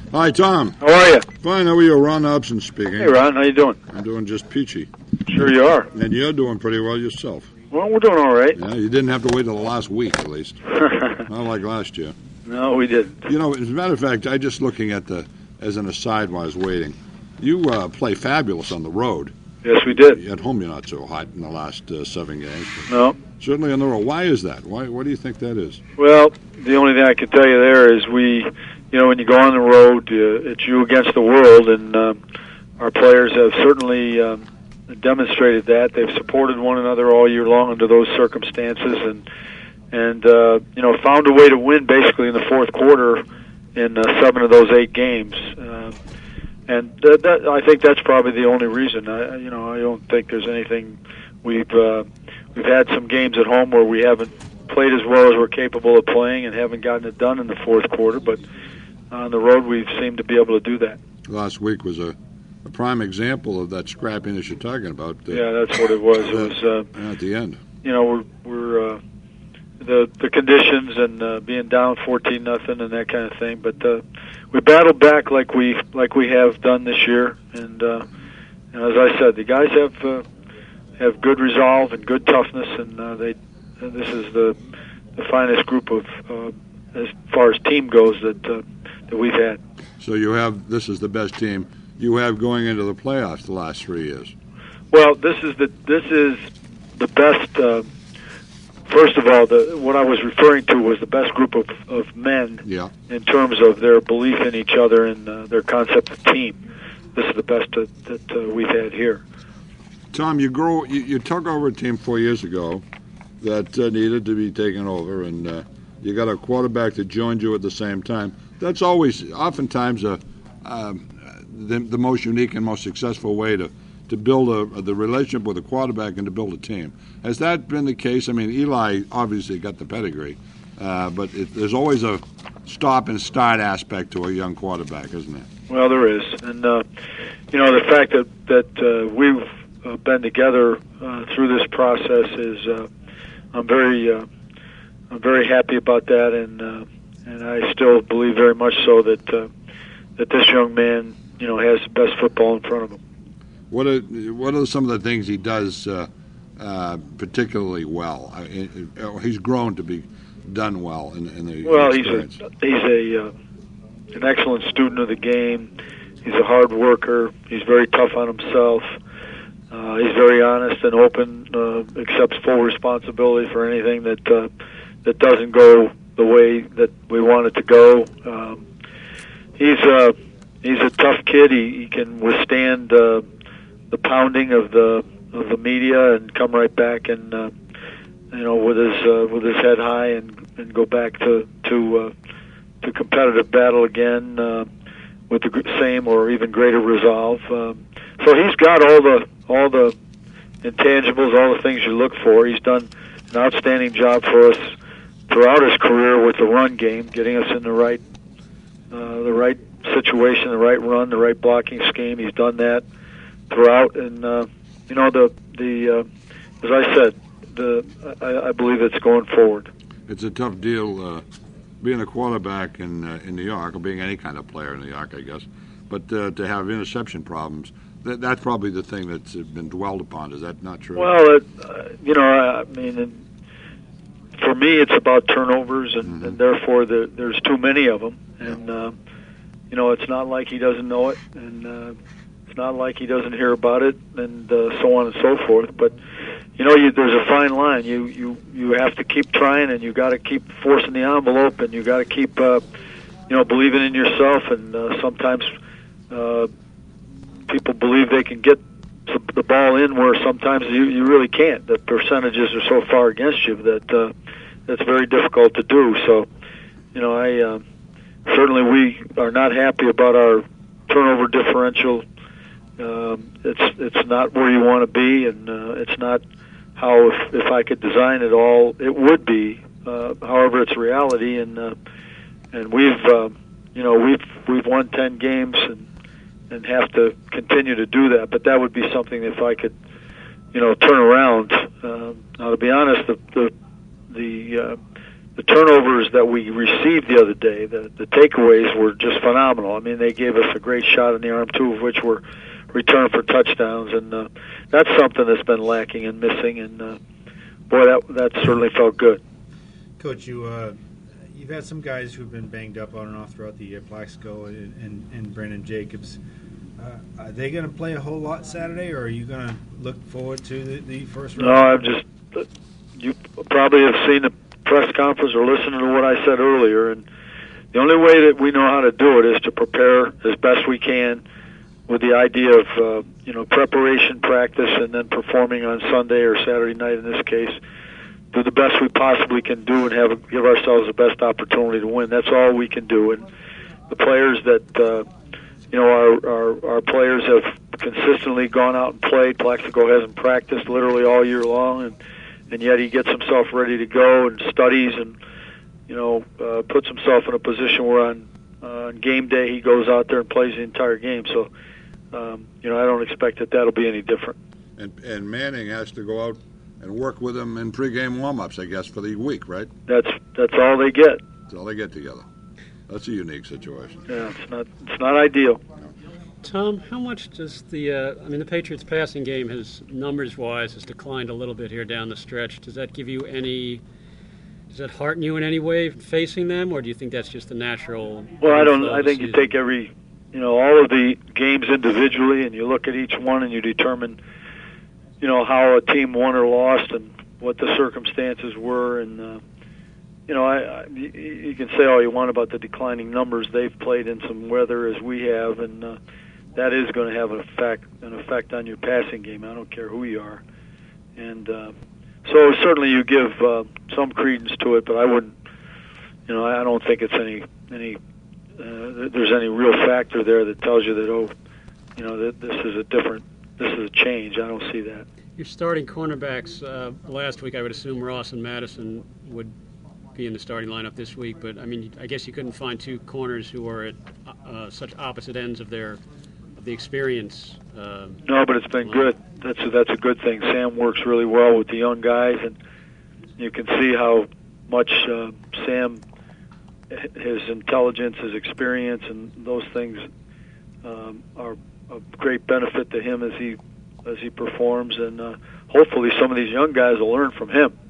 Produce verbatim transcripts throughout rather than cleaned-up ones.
Hi, Tom. How are you? Fine. How are you? Ron Hobson speaking. Hey, Ron. How you doing? I'm doing just peachy. Sure you are. And you're doing pretty well yourself. Well, we're doing all right. Yeah, you didn't have to wait till the last week, at least. Not like last year. No, we didn't. You know, as a matter of fact, I just looking at the, as an aside while I was waiting, you uh, play fabulous on the road. Yes, we did. At home, you're not so hot in the last uh, seven games. No. Certainly on the road. Why is that? Why? What do you think that is? Well, the only thing I can tell you there is we, you know, when you go on the road, uh, it's you against the world, and uh, our players have certainly um, demonstrated that. They've supported one another all year long under those circumstances, and and uh, you know, found a way to win basically in the fourth quarter in uh, seven of those eight games. Uh, and that, that, I think that's probably the only reason. I, you know, I don't think there's anything we've. Uh, We've had some games at home where we haven't played as well as we're capable of playing and haven't gotten it done in the fourth quarter, but on the road we've seemed to be able to do that. Last week was a, a prime example of that scrappiness you're talking about. Uh, yeah, that's what it was. It was uh, at the end. You know, we're, we're uh, the the conditions and uh, being down fourteen nothing and that kind of thing, but uh, we battled back like we like we have done this year, and, uh, and as I said, the guys have. Uh, have good resolve and good toughness, and uh, they. Uh, this is the the finest group of, uh, as far as team goes, that uh, that we've had. So you have this is the best team you have going into the playoffs the last three years. Well, this is the this is the best. Uh, first of all, the what I was referring to was the best group of, of men. Yeah. In terms of their belief in each other and uh, their concept of team. This is the best that, that uh, we've had here. Tom, you grow. You, you took over a team four years ago that uh, needed to be taken over, and uh, you got a quarterback that joined you at the same time. That's always, oftentimes, a, um, the, the most unique and most successful way to, to build a, the relationship with a quarterback and to build a team. Has that been the case? I mean, Eli obviously got the pedigree, uh, but it, there's always a stop and start aspect to a young quarterback, isn't there? Well, there is, and uh, you know the fact that that uh, we've Uh, been together uh, through this process is uh, I'm very uh, I'm very happy about that, and uh, and I still believe very much so that uh, that this young man, you know, has the best football in front of him. What are what are some of the things he does uh, uh, particularly well? I, it, it, he's grown to be done well in, in the well. experience. He's a, he's a uh, an excellent student of the game. He's a hard worker. He's very tough on himself. Uh, he's very honest and open, uh, accepts full responsibility for anything that uh, that doesn't go the way that we want it to go. Um, he's uh, he's a tough kid. He, he can withstand uh, the pounding of the of the media and come right back and uh, you know with his uh, with his head high and, and go back to to uh, to competitive battle again uh, with the same or even greater resolve. Um, so he's got all the all the intangibles, all the things you look for. He's done an outstanding job for us throughout his career with the run game, getting us in the right uh, the right situation, the right run, the right blocking scheme. He's done that throughout, and uh, you know the the uh, as I said, the I, I believe it's going forward. It's a tough deal uh, being a quarterback in uh, in New York, or being any kind of player in New York, I guess. But uh, to have interception problems. That, that's probably the thing that's been dwelled upon. Is that not true? Well, it, uh, you know, I mean, for me, it's about turnovers, and, mm-hmm. and therefore the, there's too many of them. And, uh, you know, it's not like he doesn't know it, and uh, it's not like he doesn't hear about it, and uh, so on and so forth. But, you know, you, there's a fine line. You, you, you have to keep trying, and you got to keep forcing the envelope, and you got to keep, uh, you know, believing in yourself, and uh, sometimes uh, people believe they can get the ball in where sometimes you, you really can't. The percentages are so far against you that uh, that's very difficult to do. So, you know, I uh, certainly we are not happy about our turnover differential. Um, it's it's not where you want to be, and uh, it's not how if, if I could design it all, it would be. Uh, however, it's reality, and uh, and we've uh, you know we've we've won ten games and. and have to continue to do that. But that would be something if I could, you know, turn around. Uh, now, to be honest, the the the, uh, the turnovers that we received the other day, the, the takeaways were just phenomenal. I mean, they gave us a great shot in the arm, two of which were returned for touchdowns, and uh, that's something that's been lacking and missing, and uh, boy, that that certainly felt good. Coach, you, uh, you've had some guys who've been banged up on and off throughout the year, Plaxico and, and, and Brandon Jacobs. Uh, are they going to play a whole lot Saturday, or are you going to look forward to the, the first round? No, I've just – you probably have seen the press conference or listened to what I said earlier, and the only way that we know how to do it is to prepare as best we can with the idea of, uh, you know, preparation, practice, and then performing on Sunday or Saturday night in this case. Do the best we possibly can do and have give ourselves the best opportunity to win. That's all we can do. And the players that, uh, you know, our, our, our players have consistently gone out and played. Plaxico hasn't practiced literally all year long, and, and yet he gets himself ready to go and studies and, you know, uh, puts himself in a position where on, uh, on game day he goes out there and plays the entire game. So, um, you know, I don't expect that that'll be any different. And, and Manning has to go out and work with them in pregame warm-ups, I guess, for the week, right? That's that's all they get. That's all they get together. That's a unique situation. Yeah, it's not it's not ideal. Tom, how much does the uh, I mean the Patriots' passing game has numbers-wise has declined a little bit here down the stretch. Does that give you any? Does that hearten you in any way facing them, or do you think that's just the natural? Well, I don't. I think you take every, you know, all of the games individually, and you look at each one, and you determine, you know, how a team won or lost and what the circumstances were. And, uh, you know, I, I, you can say all you want about the declining numbers. They've played in some weather as we have, and uh, that is going to have an effect, an effect on your passing game. I don't care who you are. And uh, so certainly you give uh, some credence to it, but I wouldn't, you know, I don't think it's any, any uh, there's any real factor there that tells you that, oh, you know, that this is a different, this is a change. I don't see that. Your starting cornerbacks uh, last week, I would assume Ross and Madison would be in the starting lineup this week. But I mean, I guess you couldn't find two corners who are at uh, such opposite ends of their of the experience. Uh, no, but it's been good. That's a, that's a good thing. Sam works really well with the young guys, and you can see how much uh, Sam, his intelligence, his experience, and those things um, are a great benefit to him as he as he performs, and uh, hopefully some of these young guys will learn from him.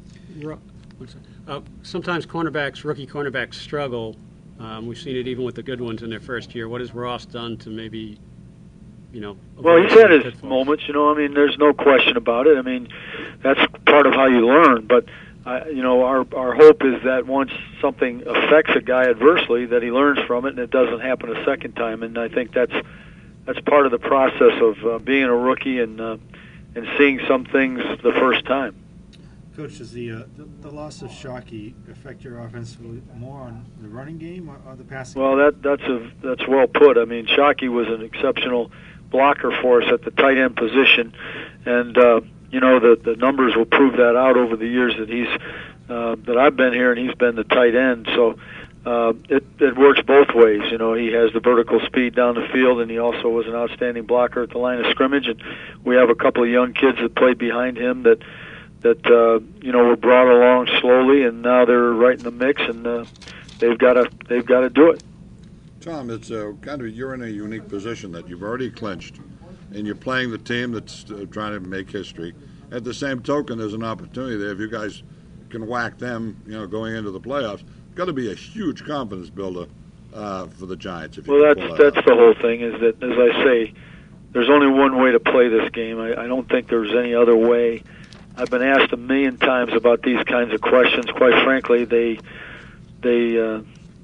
Uh, sometimes cornerbacks, rookie cornerbacks, struggle. Um, we've seen it even with the good ones in their first year. What has Ross done to maybe, you know? Well, he's had his pitfalls? moments. You know, I mean, there's no question about it. I mean, that's part of how you learn. But uh, you know, our our hope is that once something affects a guy adversely, that he learns from it and it doesn't happen a second time. And I think that's that's part of the process of uh, being a rookie and uh, and seeing some things the first time. Coach, does the, uh, the the loss of Shockey affect your offense more on the running game or, or the passing? Well, that that's a that's well put. I mean, Shockey was an exceptional blocker for us at the tight end position, and uh, you know the the numbers will prove that out over the years that he's uh, that I've been here and he's been the tight end. So uh, it it works both ways. You know, he has the vertical speed down the field, and he also was an outstanding blocker at the line of scrimmage. And we have a couple of young kids that played behind him that. that, uh, you know, were brought along slowly, and now they're right in the mix, and uh, they've got to they've got to do it. Tom, it's uh, kind of you're in a unique position that you've already clinched, and you're playing the team that's uh, trying to make history. At the same token, there's an opportunity there. If you guys can whack them, you know, going into the playoffs, it's got to be a huge confidence builder uh, for the Giants. If you well, can that's pull that that's out. the whole thing. Is that, as I say, there's only one way to play this game. I, I don't think there's any other way. I've been asked a million times about these kinds of questions. Quite frankly, they they uh,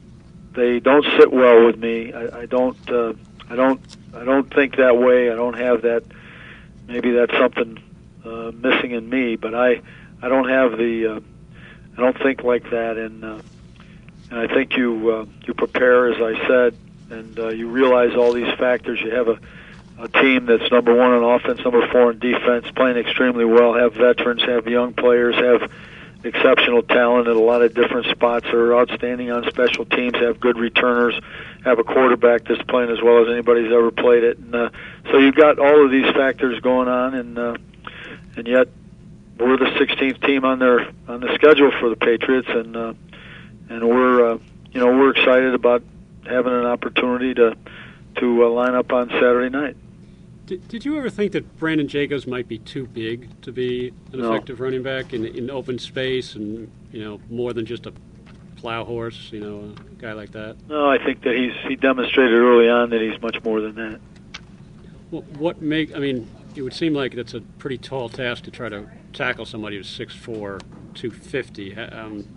they don't sit well with me. I, I don't uh, I don't I don't think that way. I don't have that. Maybe that's something uh, missing in me. But I I don't have the uh, I don't think like that. And uh, and I think you uh, you prepare, as I said, and uh, you realize all these factors. You have a a team that's number one on offense, number four in defense, playing extremely well, have veterans, have young players, have exceptional talent at a lot of different spots, are outstanding on special teams, have good returners, have a quarterback that's playing as well as anybody's ever played it. And uh, so you've got all of these factors going on, and uh, and yet, we're the sixteenth team on their on the schedule for the Patriots, and uh, and we're uh, you know we're excited about having an opportunity to to uh, line up on Saturday night. Did, did you ever think that Brandon Jacobs might be too big to be an No. effective running back in in open space and you know more than just a plow horse? You know, a guy like that. No, I think that he's he demonstrated early on that he's much more than that. Well, what make? I mean, it would seem like that's a pretty tall task to try to tackle somebody who's six four, two fifty. Um,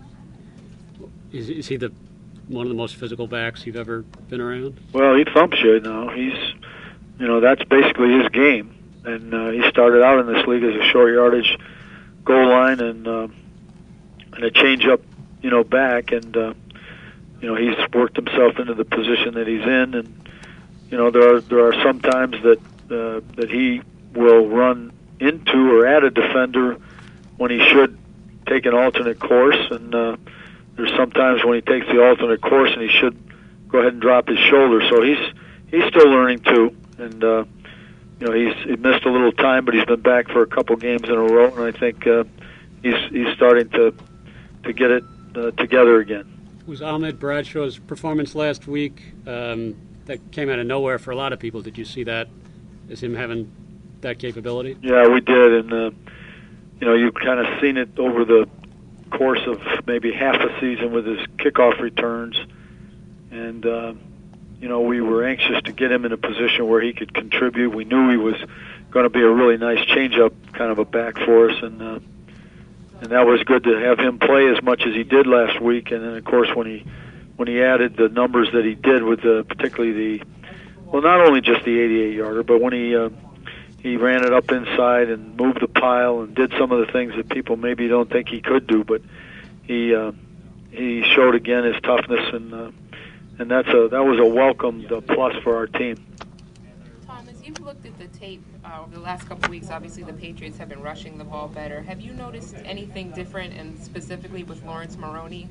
is, is he the one of the most physical backs you've ever been around? Well, he thumps you now. He's, you know, that's basically his game. And uh, he started out in this league as a short yardage goal line and uh, and a change up, you know, back. And uh, you know, he's worked himself into the position that he's in. And you know, there are there are some times that uh, that he will run into or at a defender when he should take an alternate course. And uh, there's sometimes when he takes the alternate course and he should go ahead and drop his shoulder. So he's he's still learning too. And uh, you know, he's he missed a little time, but he's been back for a couple games in a row, and I think uh, he's he's starting to to get it uh, together again. Was Ahmed Bradshaw's performance last week um, that came out of nowhere for a lot of people? Did you see that as him having that capability? Yeah, we did, and uh, you know, you've kind of seen it over the course of maybe half a season with his kickoff returns, and uh, you know, we were anxious to get him in a position where he could contribute. We knew he was going to be a really nice change-up kind of a back for us, and uh, and that was good to have him play as much as he did last week. And then, of course, when he when he added the numbers that he did with the particularly the well, not only just the eighty-eight yarder, but when he uh, he ran it up inside and moved the pile and did some of the things that people maybe don't think he could do, but he uh, he showed again his toughness, and uh, and that's a that was a welcomed uh, plus for our team. Tom, as you've looked at the tape uh, over the last couple of weeks, obviously the Patriots have been rushing the ball better. Have you noticed anything different, and specifically with Lawrence Maroney?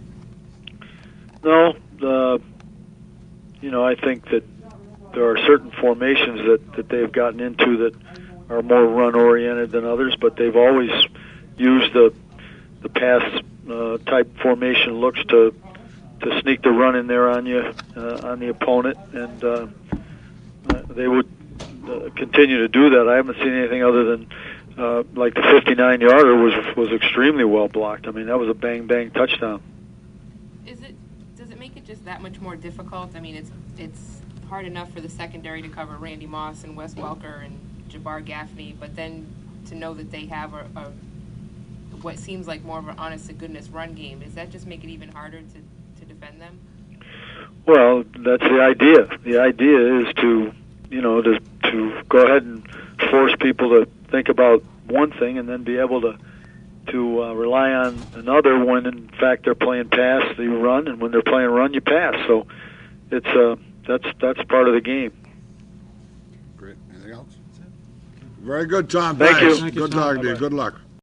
No, uh, you know, I think that there are certain formations that, that they've gotten into that are more run-oriented than others, but they've always used the the pass uh, type formation looks to to sneak the run in there on you, uh, on the opponent, and uh, they would uh, continue to do that. I haven't seen anything other than uh, like the fifty-nine yarder was was extremely well blocked. I mean, that was a bang bang touchdown. Is it does it make it just that much more difficult? I mean, it's it's hard enough for the secondary to cover Randy Moss and Wes Welker and Jabbar Gaffney, but then to know that they have a, a what seems like more of an honest-to-goodness run game, does that just make it even harder to to defend them? Well, that's the idea. The idea is to, you know, to to go ahead and force people to think about one thing and then be able to to uh, rely on another when, in fact, they're playing pass, you run, and when they're playing run, you pass. So it's uh, that's that's part of the game. Great. Anything else? Very good, Tom. Thank Thanks. you. Thank you, Good Tom. talking to you. Bye-bye. Good luck.